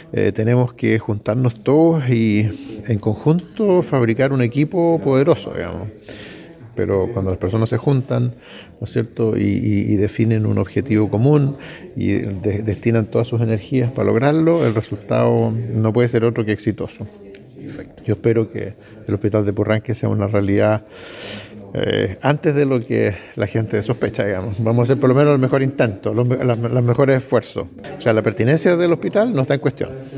tenemos que juntarnos todos y en conjunto fabricar un equipo poderoso, digamos. Pero cuando las personas se juntan, ¿no es cierto?, y definen un objetivo común y destinan todas sus energías para lograrlo, el resultado no puede ser otro que exitoso. Yo espero que el Hospital de Purranque sea una realidad antes de lo que la gente sospecha, digamos. Vamos a hacer por lo menos el mejor intento, los mejores esfuerzos. O sea, la pertinencia del hospital no está en cuestión.